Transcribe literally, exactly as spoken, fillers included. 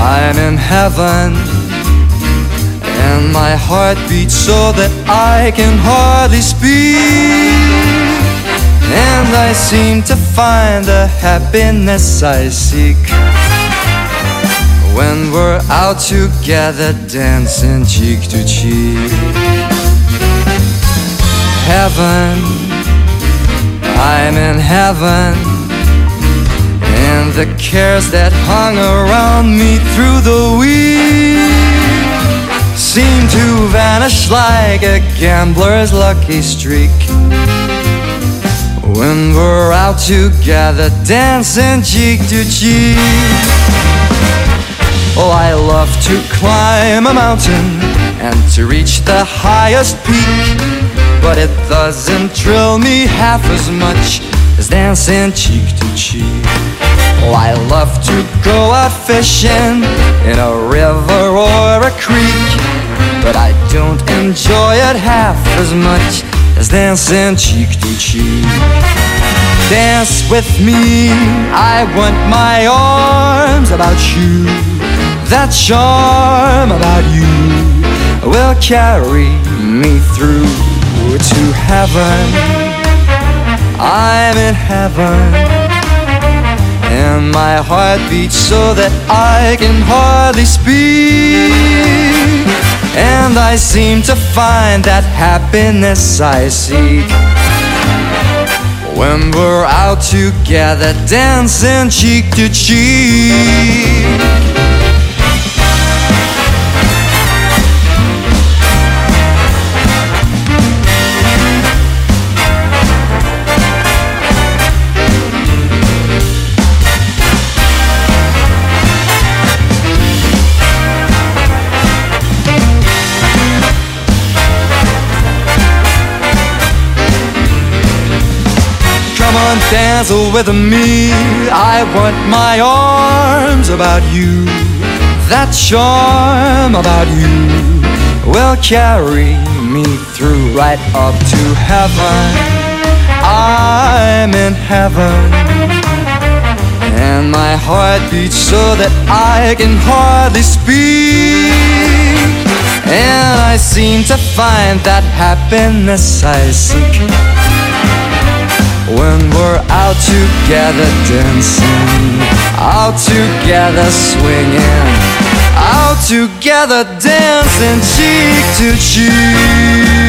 I'm in heaven, and my heart beats so that I can hardly speak. And I seem to find the happiness I seek when we're out together dancing cheek to cheek. Heaven, I'm in heaven, and the cares that hung around me through the week seem to vanish like a gambler's lucky streak when we're out together dancing cheek to cheek. Oh, I love to climb a mountain and to reach the highest peak, but it doesn't thrill me half as much as dancing cheek to cheek. Oh, I love to go out fishing in a river or a creek, but I don't enjoy it half as much as dancing cheek to cheek. Dance with me, I want my arms about you. That charm about you will carry me through to heaven. I'm in heaven, and my heart beats so that I can hardly speak. And I seem to find that happiness I seek when we're out together dancing cheek to cheek. Come on, dance with me, I want my arms about you. That charm about you will carry me through right up to heaven. I'm in heaven, and my heart beats so that I can hardly speak. And I seem to find that happiness I seek when we're out together dancing, out together swinging, out together dancing cheek to cheek.